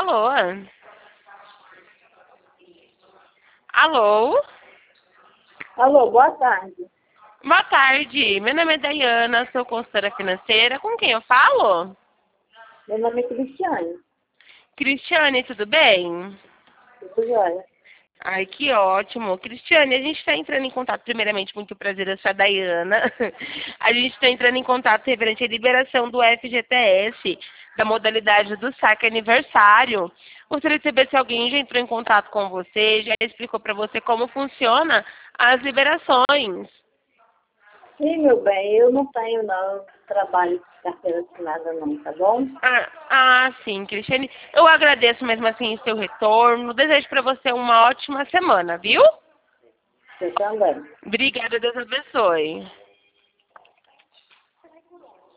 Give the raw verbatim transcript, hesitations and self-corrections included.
Alô? Alô? Alô, boa tarde. Boa tarde. Meu nome é Dayana, sou consultora financeira. Com quem eu falo? Meu nome é Cristiane. Cristiane, tudo bem? Tudo jóia? Ai, que ótimo. Cristiane, a gente está entrando em contato, primeiramente, muito prazer, eu sou a Dayana. A gente está entrando em contato referente à liberação do F G T S, da modalidade do saque aniversário. Gostaria de saber se alguém já entrou em contato com você, já explicou para você como funciona as liberações. Sim, meu bem, eu não tenho não trabalho de carteira assinada não, tá bom? Ah, ah, sim, Cristiane. Eu agradeço mesmo assim o seu retorno. Desejo para você uma ótima semana, viu? Eu também. Obrigada, Deus abençoe.